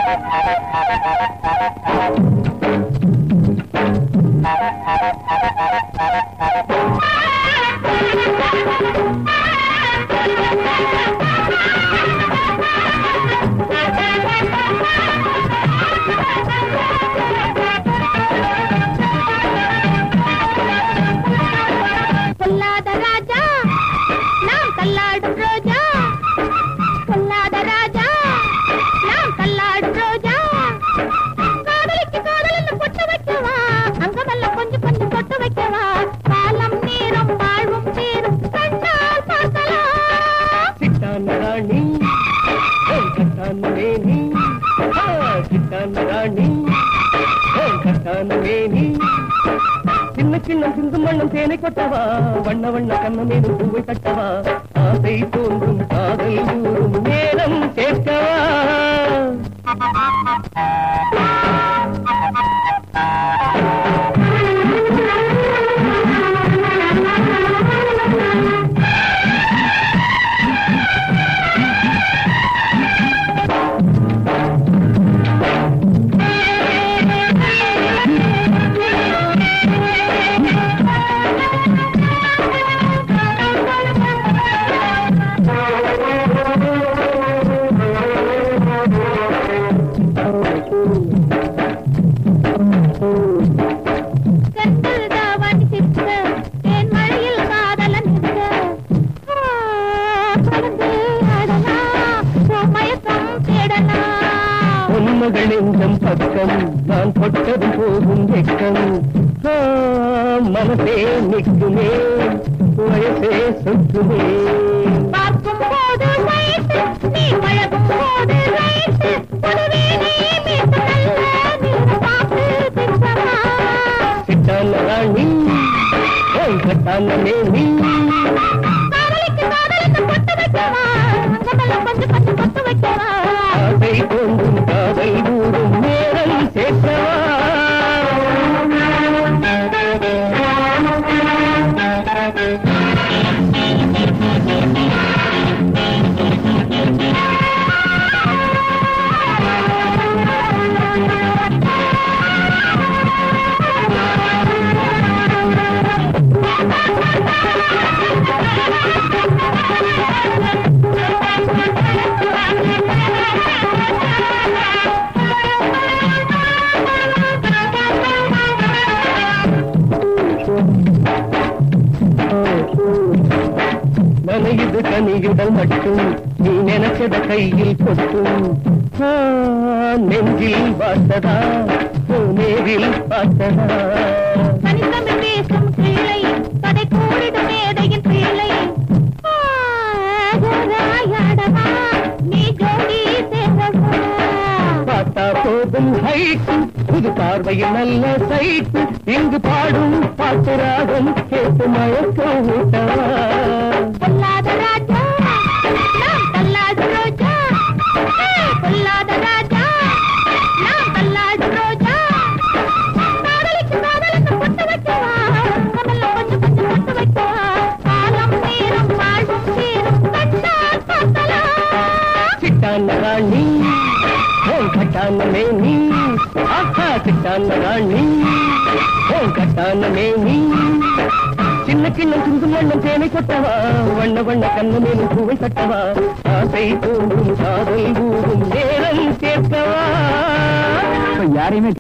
சின்ன சின்ன சிந்து மண்ணும் தேனை கொட்டவா வண்ண வண்ண கண்ணமேனும் பூவை கட்டவா ஆசை தோன்றும் காதல் ஊறும் நேரம் கேட்கவா நெஞ்சம் பக்கம் நான் தொட்டது போகும் வெக்கம் மனசே நிற்குமே வயசே சொத்துமே பார்க்கும் போது நீ பழகும் போது சிட்டான ராணி கட்டான மேனி ஆசை தோன்றும் காதல் ஊறும் நேரம் சேர்க்கவா நனையுது கனியுடல் மட்டும் நீ நினைச்சத கையில் கொட்டும் நெஞ்சில் பார்த்ததா நேரில் பார்த்ததா தனித்தமிழ் பேசும் பிள்ளை கதை கூறிடும் மேதையின் பிள்ளை நீ ஜோடி சேர்ந்தவா பார்த்தா போதும் ஹைட் புது பார்வையில் நல்ல சைட் இங்கு பாடும் பாட்டு ராகம் கேட்டு மயக்க ஊட்டவா பொல்லாத ராஜா நாம் தள்ளாடு ரோஜா பொல்லாத ராஜா நாம் தள்ளாடு ரோஜா காதலிக்கு காதலுக்கு பொட்டு வைக்கவா கமல்ல கொஞ்சம் கொஞ்சம் பொட்டு வைக்கவா காலம் நேரம் வாழ்வும் சேரும் கண்டால் பார்க்கலாம் சிட்டான ராணி கட்டான மேனி ஆஹா சிட்டான ராணி கட்டான மேனி சின்ன சின்ன சிந்து மண்ணும் தேனை கொட்டவா வண்ண வண்ண கண்ணமேனும் பூவை கட்டவா ஆசை தோன்றும் காதல் ஊறும் நேரம் சேர்க்கவா யாரையுமே